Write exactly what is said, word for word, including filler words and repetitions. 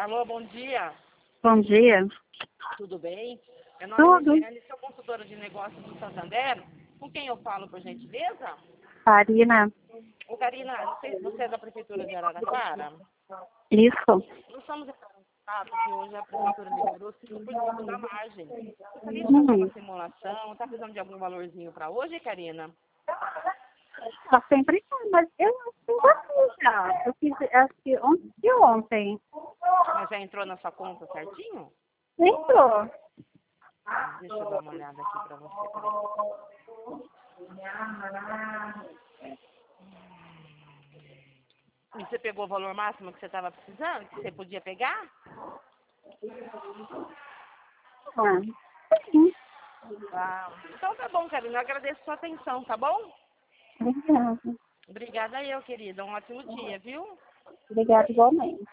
Alô, bom dia. Bom dia. Tudo bem? Meu nome Tudo. é Regiane, sou consultora de negócios do Santander. Com quem eu falo, por gentileza? Karina. Ô, Karina, não sei se você é da Prefeitura de Araraquara. Isso. Nós estamos em contato que hoje a Prefeitura liberou cinco por cento da margem. Gostaria de fazer Uhum. uma simulação. Está precisando de algum valorzinho para hoje, Karina? Tá sempre, mas eu acho que eu fiz já. Eu fiz, acho que ontem de ontem. Mas já entrou na sua conta certinho? Entrou. Deixa eu dar uma olhada aqui para você. Peraí. E você pegou o valor máximo que você estava precisando? Que você podia pegar? Ah, sim. Ah, então tá bom, Karina. Eu agradeço a sua atenção, tá bom? Obrigada. Obrigada eu, querida. Um ótimo dia, viu? Obrigada igualmente.